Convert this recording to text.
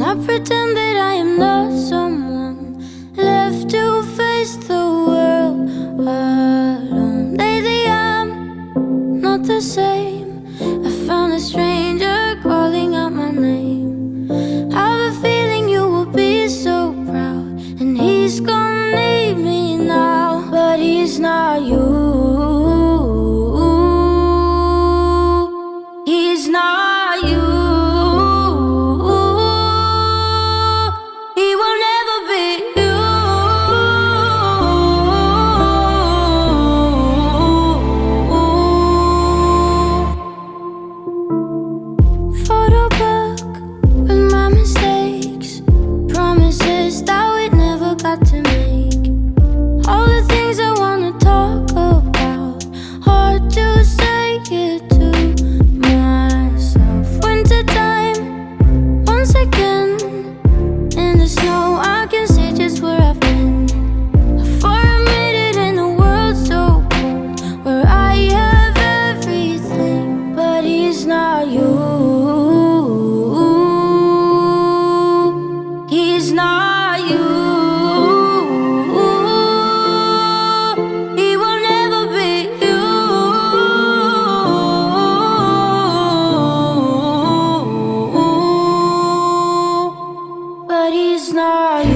I pretend that I am not someone left to face the world alone. Lately I'm not the same. I found a stranger calling out my name. I have a feeling you will be so proud, and he's gonna need me now, but he's not you. He's not you. He will never be you. Photo book with my mistakes, promises that we never got to make. All the things I wanna talk about, hard to say it to myself. Wintertime, once again, in the snow, I can see just where I've been. For a minute in a world so cold, where I have everything, but he's not you. He's not you. He will never be you. But he's not you.